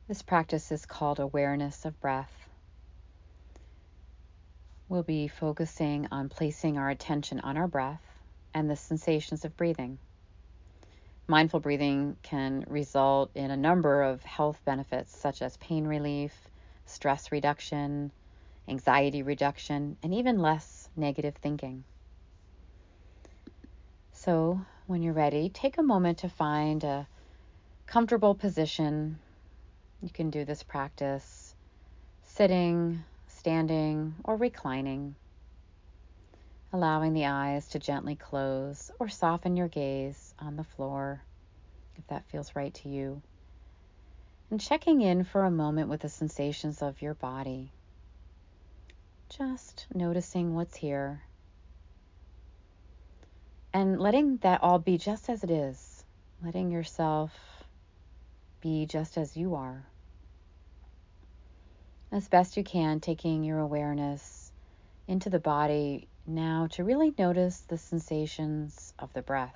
This practice is called awareness of breath. We'll be focusing on placing our attention on our breath and the sensations of breathing. Mindful breathing can result in a number of health benefits such as pain relief, stress reduction, anxiety reduction, and even less negative thinking. So, when you're ready, take a moment to find a comfortable position. You can do this practice sitting, standing, or reclining, allowing the eyes to gently close or soften your gaze on the floor if that feels right to you, and checking in for a moment with the sensations of your body. Just noticing what's here and letting that all be just as it is, letting yourself be just as you are. As best you can, taking your awareness into the body now to really notice the sensations of the breath.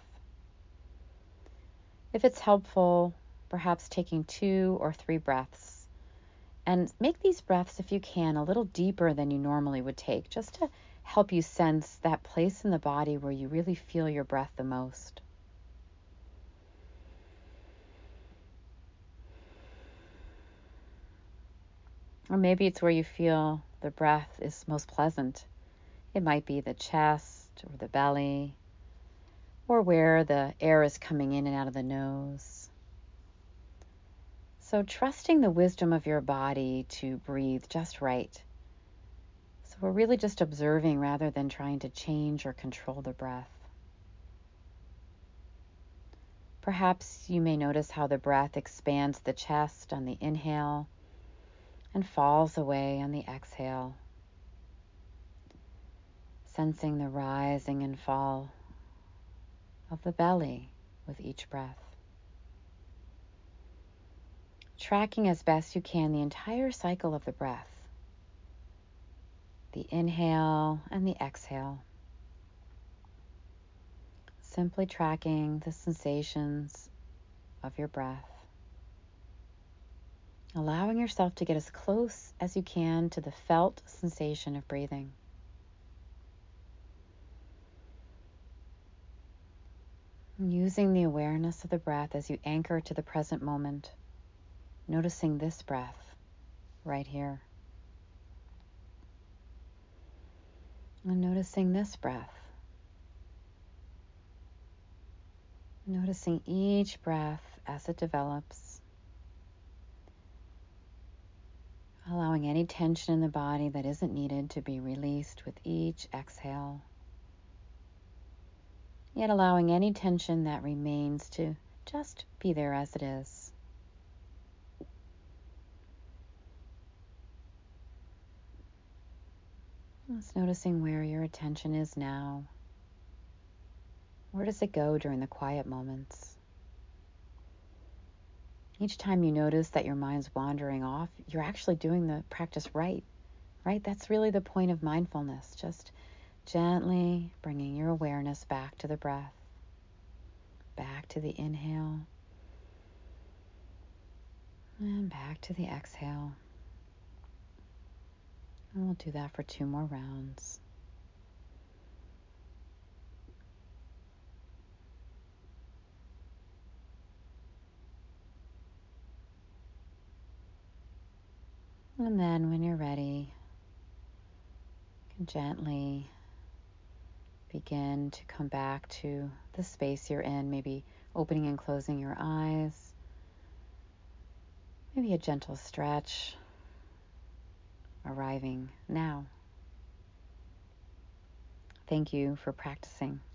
If it's helpful, perhaps taking 2 or 3 breaths, and make these breaths, if you can, a little deeper than you normally would take, just to help you sense that place in the body where you really feel your breath the most. Or maybe it's where you feel the breath is most pleasant. It might be the chest or the belly, or where the air is coming in and out of the nose. So trusting the wisdom of your body to breathe just right. So we're really just observing rather than trying to change or control the breath. Perhaps you may notice how the breath expands the chest on the inhale and falls away on the exhale, sensing the rising and fall of the belly with each breath. Tracking as best you can the entire cycle of the breath, the inhale and the exhale. Simply tracking the sensations of your breath. Allowing yourself to get as close as you can to the felt sensation of breathing. And using the awareness of the breath as you anchor to the present moment, noticing this breath right here. And noticing this breath. Noticing each breath as it develops. Allowing any tension in the body that isn't needed to be released with each exhale. Yet allowing any tension that remains to just be there as it is. Just noticing where your attention is now. Where does it go during the quiet moments? Each time you notice that your mind's wandering off, you're actually doing the practice right? That's really the point of mindfulness. Just gently bringing your awareness back to the breath, back to the inhale, and back to the exhale. And we'll do that for 2 more rounds. And then when you're ready, you can gently begin to come back to the space you're in, maybe opening and closing your eyes, maybe a gentle stretch, arriving now. Thank you for practicing.